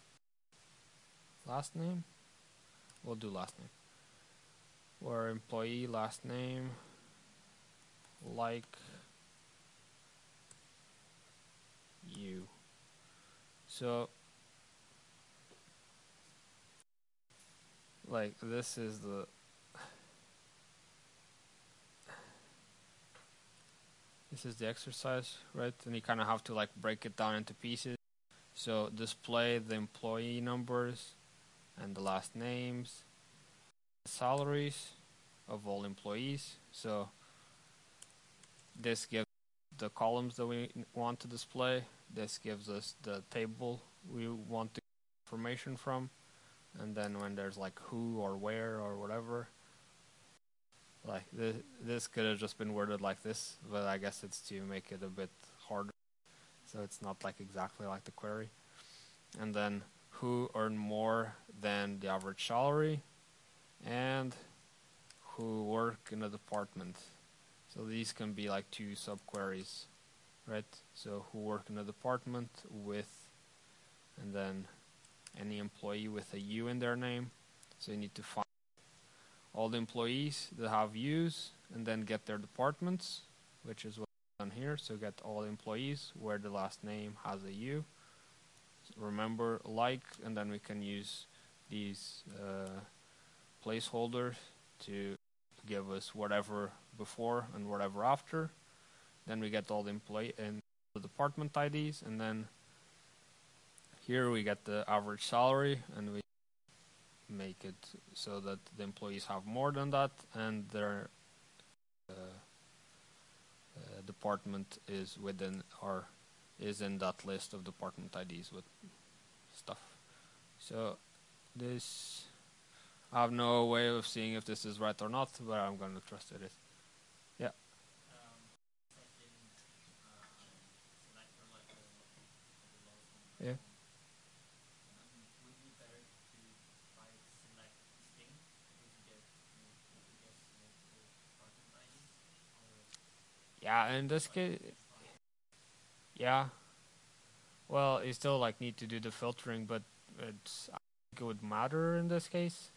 last name, we'll do last name, where employee last name like you. So like this is the this is the exercise, right? And you kind of have to like break it down into pieces. So display the employee numbers and the last names, the salaries of all employees. So this gives the columns that we want to display. This gives us the table we want to get information from. And then when there's like who or where or whatever, like this, this could have just been worded like this, but I guess it's to make it a bit harder. So it's not like exactly like the query. And then who earn more than the average salary and who work in a department. So these can be like two subqueries, right? So who work in a department with, and then any employee with a U in their name. So you need to find all the employees that have U's and then get their departments, which is what I've done here. So get all the employees where the last name has a U. Remember like, and then we can use these uh, placeholders to give us whatever before and whatever after. Then we get all the employee and the department I Ds, and then here we get the average salary, and we make it so that the employees have more than that, and their uh, uh, department is within or is in that list of department I Ds with stuff. So this, I have no way of seeing if this is right or not, but I'm going to trust it is. Yeah. Yeah. Yeah, in this case, yeah. Well, you still like need to do the filtering, but it's, I think it would matter in this case.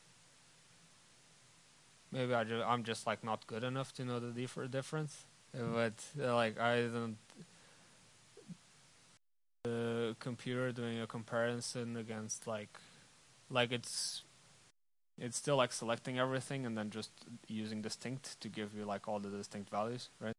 Maybe I ju I'm just like not good enough to know the differ difference. But uh, like I don't. The computer doing a comparison against like, like it's, it's still like selecting everything and then just using distinct to give you like all the distinct values, right?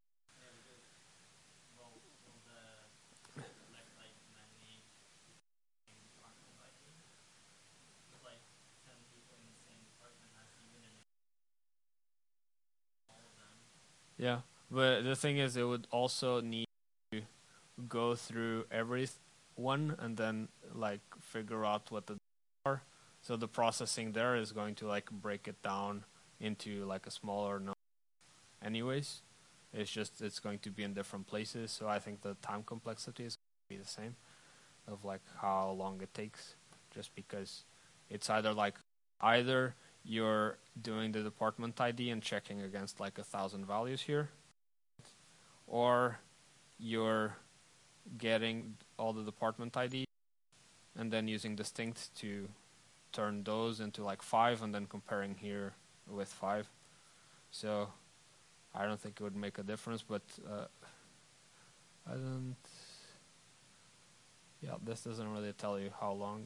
Yeah, but the thing is, it would also need to go through every one and then like figure out what the are. So the processing there is going to like break it down into like a smaller number anyways. It's just it's going to be in different places, so I think the time complexity is going to be the same of like how long it takes, just because it's either like either you're doing the department I D and checking against like a thousand values here, or you're getting all the department I D and then using distinct to turn those into like five and then comparing here with five. So I don't think it would make a difference, but uh, I don't. Yeah, this doesn't really tell you how long.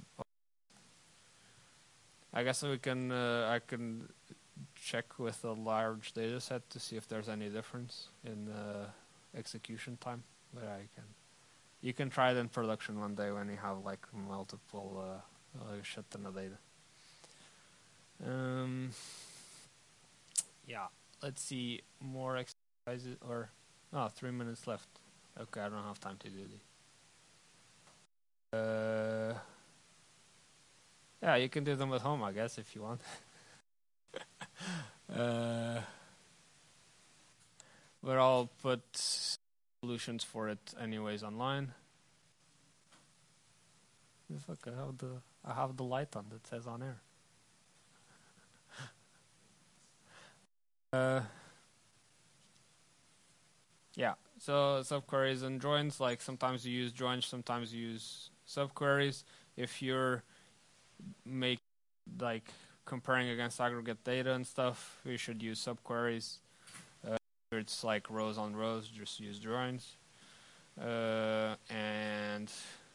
I guess we can. Uh, I can check with a large data set to see if there's any difference in uh, execution time. But I can. You can try it in production one day when you have like multiple uh, uh, shit ton of data. Um. Yeah. Let's see more exercises or oh, three minutes left. Okay, I don't have time to do these. Uh, yeah, you can do them at home, I guess, if you want. uh, but I'll put solutions for it anyways online. Fuck, I have the I have the light on that says on air. Uh. Yeah, so subqueries and joins, like sometimes you use joins, sometimes you use subqueries. If you're make like comparing against aggregate data and stuff, you should use subqueries. Uh, if it's like rows on rows, just use joins. Uh, and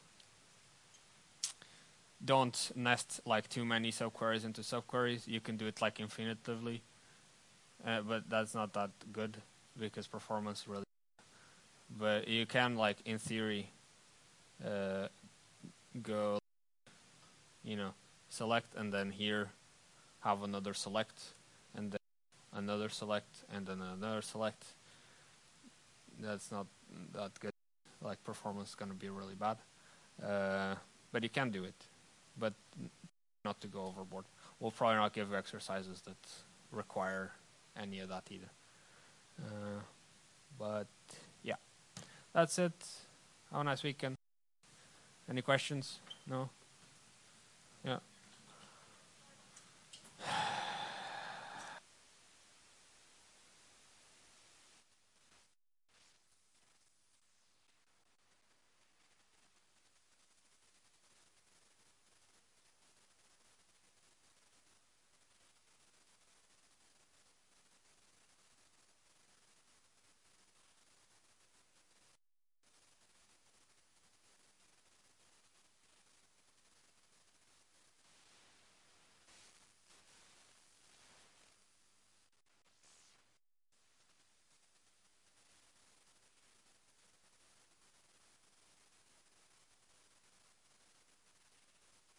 don't nest like too many subqueries into subqueries. You can do it like infinitively, uh, but that's not that good because performance really. But you can, like, in theory, uh, go, you know, select and then here have another select and then another select and then another select. That's not that good. Like, performance is going to be really bad. Uh, but you can do it, but not to go overboard. We'll probably not give exercises that require any of that either. Uh, but yeah. That's it. Have a nice weekend. Any questions? No? Yeah.